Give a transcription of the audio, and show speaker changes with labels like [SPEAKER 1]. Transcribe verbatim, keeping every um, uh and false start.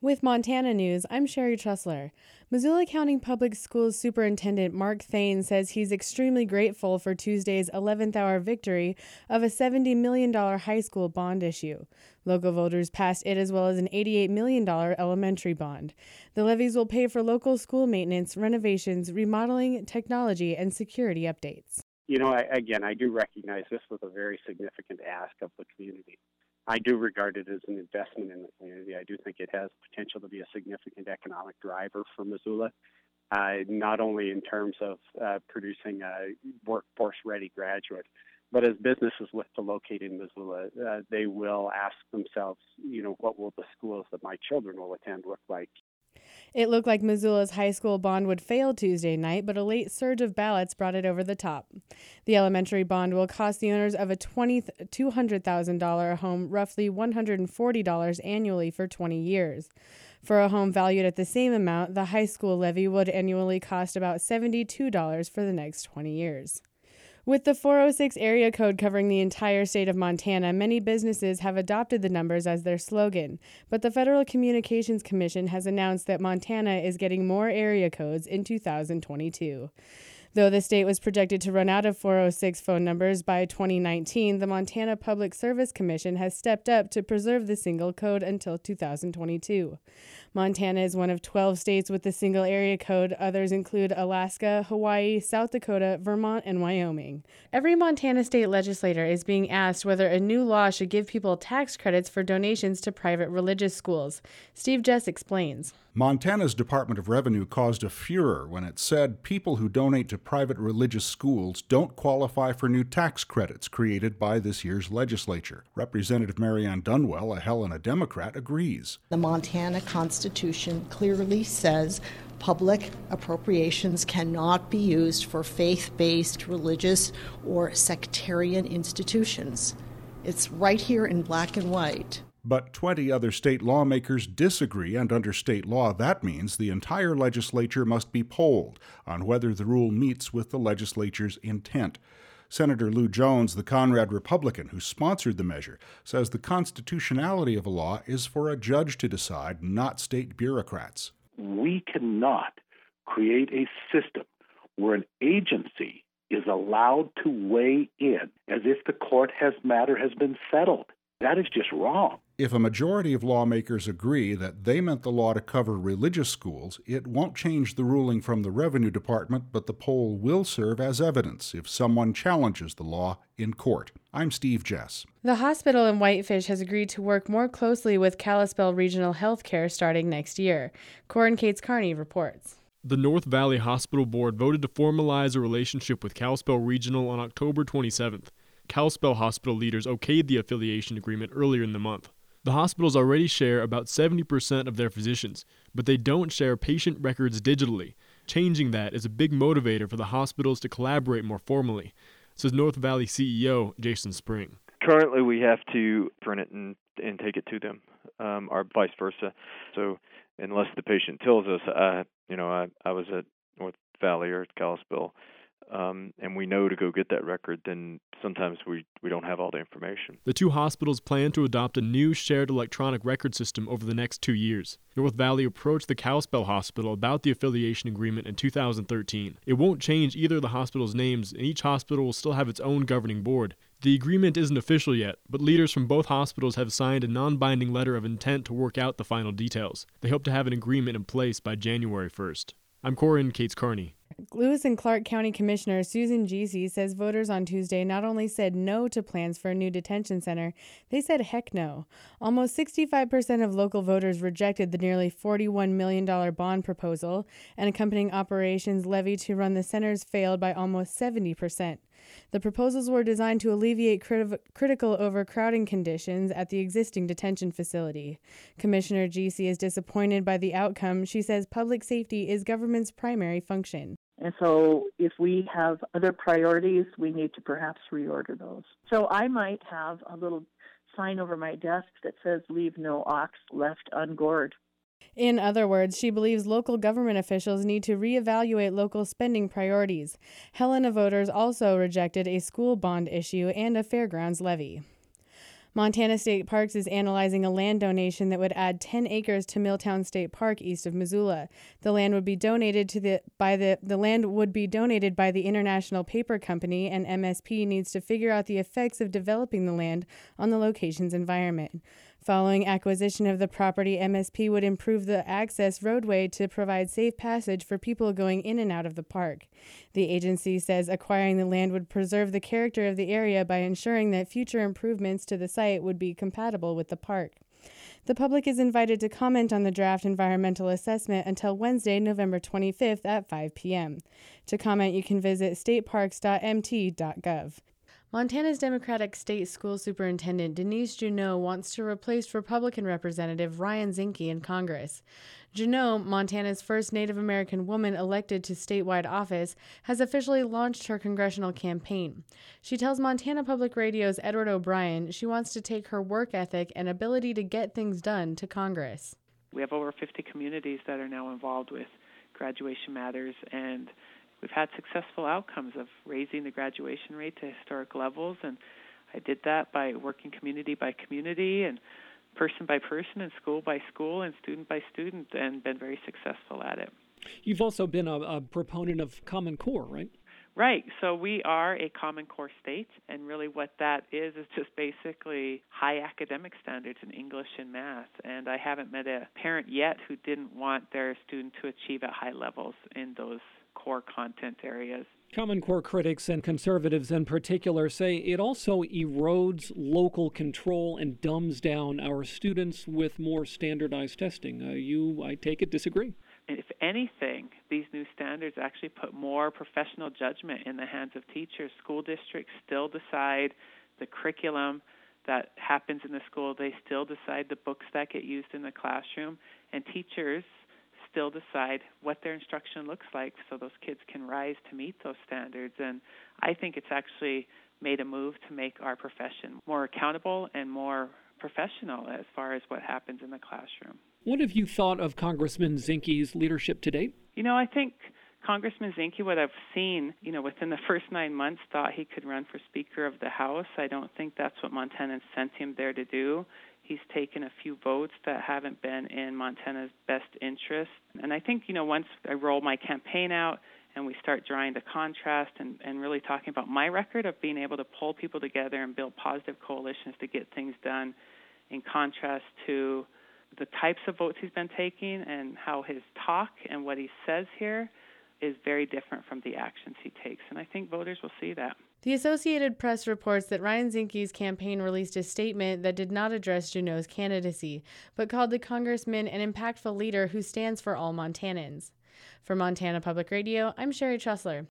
[SPEAKER 1] With Montana News, I'm Sherry Trussler. Missoula County Public Schools Superintendent Mark Thane says he's extremely grateful for Tuesday's eleventh hour victory of a seventy million dollars high school bond issue. Local voters passed it as well as an eighty-eight million dollars elementary bond. The levies will pay for local school maintenance, renovations, remodeling, technology, and security updates.
[SPEAKER 2] You know, I, again, I do recognize this was a very significant ask of the community. I do regard it as an investment in the community. I do think it has potential to be a significant economic driver for Missoula, uh, not only in terms of uh, producing a workforce-ready graduate, but as businesses look to locate in Missoula, uh, they will ask themselves, you know, what will the schools that my children will attend look like?
[SPEAKER 1] It looked like Missoula's high school bond would fail Tuesday night, but a late surge of ballots brought it over the top. The elementary bond will cost the owners of a two hundred thousand dollars home roughly one hundred forty dollars annually for twenty years. For a home valued at the same amount, the high school levy would annually cost about seventy-two dollars for the next twenty years. With the four oh six area code covering the entire state of Montana, many businesses have adopted the numbers as their slogan, but the Federal Communications Commission has announced that Montana is getting more area codes in two thousand twenty-two. Though the state was projected to run out of four oh six phone numbers by twenty nineteen, the Montana Public Service Commission has stepped up to preserve the single code until two thousand twenty-two. Montana is one of twelve states with the single area code. Others include Alaska, Hawaii, South Dakota, Vermont, and Wyoming. Every Montana state legislator is being asked whether a new law should give people tax credits for donations to private religious schools. Steve Jess explains.
[SPEAKER 3] Montana's Department of Revenue caused a furor when it said people who donate to private religious schools don't qualify for new tax credits created by this year's legislature. Representative Marianne Dunwell, a Helena Democrat, agrees.
[SPEAKER 4] The Montana Constitution clearly says public appropriations cannot be used for faith-based, religious, or sectarian institutions. It's right here in black and white.
[SPEAKER 3] But twenty other state lawmakers disagree, and under state law, that means the entire legislature must be polled on whether the rule meets with the legislature's intent. Senator Lou Jones, the Conrad Republican who sponsored the measure, says the constitutionality of a law is for a judge to decide, not state bureaucrats.
[SPEAKER 5] We cannot create a system where an agency is allowed to weigh in as if the court has matter has been settled. That is just wrong.
[SPEAKER 3] If a majority of lawmakers agree that they meant the law to cover religious schools, it won't change the ruling from the Revenue Department, but the poll will serve as evidence if someone challenges the law in court. I'm Steve Jess.
[SPEAKER 1] The hospital in Whitefish has agreed to work more closely with Kalispell Regional Healthcare starting next year. Corin Cates Carney reports.
[SPEAKER 6] The North Valley Hospital Board voted to formalize a relationship with Kalispell Regional on October twenty-seventh. Kalispell hospital leaders okayed the affiliation agreement earlier in the month. The hospitals already share about seventy percent of their physicians, but they don't share patient records digitally. Changing that is a big motivator for the hospitals to collaborate more formally, says North Valley C E O Jason Spring.
[SPEAKER 7] Currently, we have to print it and, and take it to them, um, or vice versa. So unless the patient tells us, I, you know, I, I was at North Valley or at Kalispell, Um, and we know to go get that record, then sometimes we, we don't have all the information.
[SPEAKER 6] The two hospitals plan to adopt a new shared electronic record system over the next two years. North Valley approached the Kalispell Hospital about the affiliation agreement in two thousand thirteen. It won't change either of the hospitals' names, and each hospital will still have its own governing board. The agreement isn't official yet, but leaders from both hospitals have signed a non-binding letter of intent to work out the final details. They hope to have an agreement in place by January first. I'm Corin Cates Carney.
[SPEAKER 1] Lewis and Clark County Commissioner Susan Giese says voters on Tuesday not only said no to plans for a new detention center, they said heck no. Almost sixty-five percent of local voters rejected the nearly forty-one million dollars bond proposal, and accompanying operations levy to run the centers failed by almost seventy percent. The proposals were designed to alleviate crit- critical overcrowding conditions at the existing detention facility. Commissioner Giese is disappointed by the outcome. She says public safety is government's primary function.
[SPEAKER 8] And so if we have other priorities, we need to perhaps reorder those. So I might have a little sign over my desk that says, "Leave no ox left ungored."
[SPEAKER 1] In other words, she believes local government officials need to reevaluate local spending priorities. Helena voters also rejected a school bond issue and a fairgrounds levy. Montana State Parks is analyzing a land donation that would add ten acres to Milltown State Park east of Missoula. The land would be donated to the by the the land would be donated by the International Paper Company, and M S P needs to figure out the effects of developing the land on the location's environment. Following acquisition of the property, M S P would improve the access roadway to provide safe passage for people going in and out of the park. The agency says acquiring the land would preserve the character of the area by ensuring that future improvements to the site would be compatible with the park. The public is invited to comment on the draft environmental assessment until Wednesday, November twenty-fifth at five p.m. To comment, you can visit state parks dot m t dot gov. Montana's Democratic State School Superintendent Denise Juneau wants to replace Republican Representative Ryan Zinke in Congress. Juneau, Montana's first Native American woman elected to statewide office, has officially launched her congressional campaign. She tells Montana Public Radio's Edward O'Brien she wants to take her work ethic and ability to get things done to Congress.
[SPEAKER 9] We have over fifty communities that are now involved with Graduation Matters, and we've had successful outcomes of raising the graduation rate to historic levels, and I did that by working community by community and person by person and school by school and student by student, and been very successful at it.
[SPEAKER 10] You've also been a, a proponent of Common Core, right?
[SPEAKER 9] Right. So we are a Common Core state, and really what that is is just basically high academic standards in English and math. And I haven't met a parent yet who didn't want their student to achieve at high levels in those core content areas.
[SPEAKER 10] Common Core critics and conservatives in particular say it also erodes local control and dumbs down our students with more standardized testing. Uh, you, I take it, disagree?
[SPEAKER 9] If anything, these new standards actually put more professional judgment in the hands of teachers. School districts still decide the curriculum that happens in the school. They still decide the books that get used in the classroom, and teachers still decide what their instruction looks like so those kids can rise to meet those standards. And I think it's actually made a move to make our profession more accountable and more professional as far as what happens in the classroom.
[SPEAKER 10] What have you thought of Congressman Zinke's leadership to date?
[SPEAKER 9] You know, I think Congressman Zinke, what I've seen, you know, within the first nine months, thought he could run for Speaker of the House. I don't think that's what Montanans sent him there to do. He's taken a few votes that haven't been in Montana's best interest. And I think, you know, once I roll my campaign out and we start drawing the contrast and, and really talking about my record of being able to pull people together and build positive coalitions to get things done, in contrast to the types of votes he's been taking and how his talk and what he says here is very different from the actions he takes. And I think voters will see that.
[SPEAKER 1] The Associated Press reports that Ryan Zinke's campaign released a statement that did not address Juneau's candidacy, but called the congressman an impactful leader who stands for all Montanans. For Montana Public Radio, I'm Sherry Trussler.